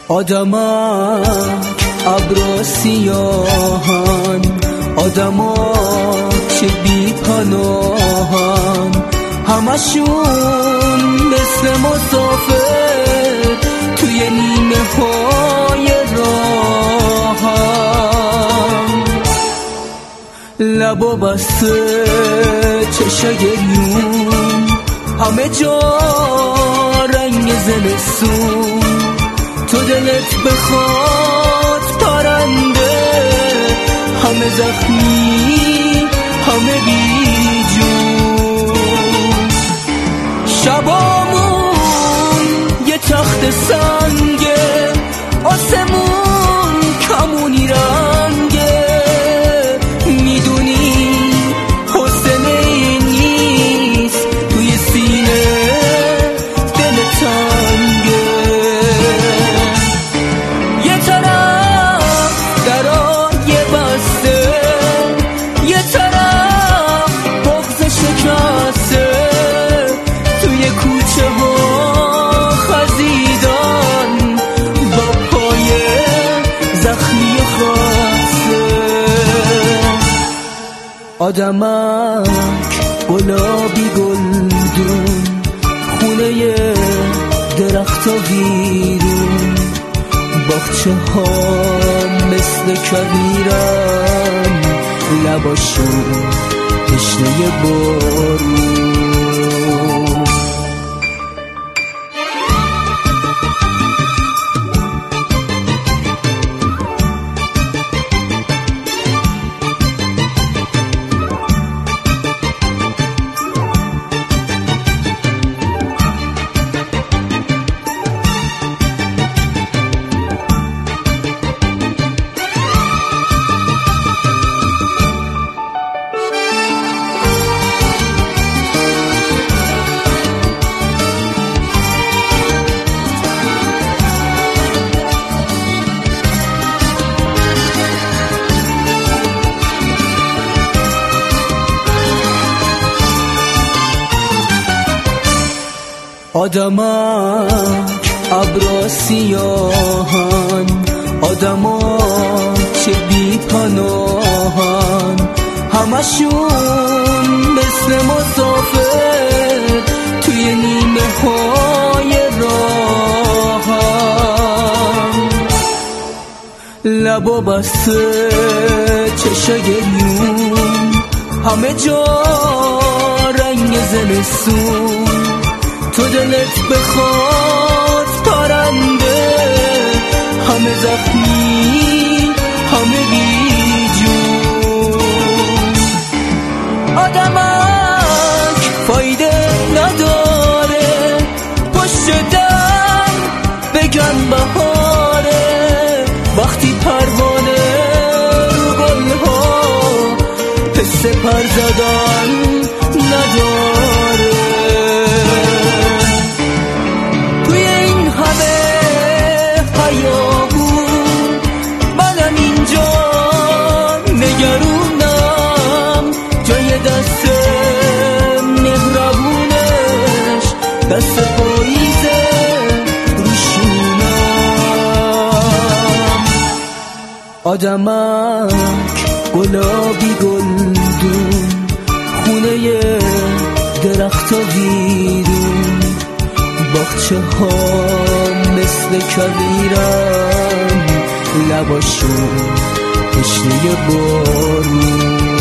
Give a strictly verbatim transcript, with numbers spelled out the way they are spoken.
آدمک ابرا سیاهن، آدمک چه بی پناهن، همشون مثل مسافر توی نیمه های راهن. لبا بسته چشا گریون، همه جا رنگ زمستون، تو دلت بخواد پرنده، همه زخمی همه بی جون. شبامون یه تخت سنگه، آسمون کمونی رنگه، میدونی حسنه نیست توی سینه دل تنگه. یه طرف درای بسته، یه طرف بغض شکسته، توی کوچه ها خزیدن با پای زخمی خسته. آدمک گلابی گلدون، خونه درخت ویرون، باغچه ها مثل کویرن، لباشون تشنه بارون. آدمک ابرا سیاهن، آدمک چه بی پناهن، همشون مثل مسافر توی نیمه های راهن. لبا بسته چشا گریون، همه جا رنگ زمستون، تو دلت بخواد پرنده، همه زخمی همه بی جون. آدمک فایده نداره، پشت در بگن بهاره، وقتی پروانه رو گلها حس پر زدن نداره. منم اینجا نگرونم، جای دست مهربونش، دست پاییزه روشونم. آدمک گلابی گلدون، خونه درخت ویرون، باغچه ها مثل کویرن، لباشون تشنه بارون.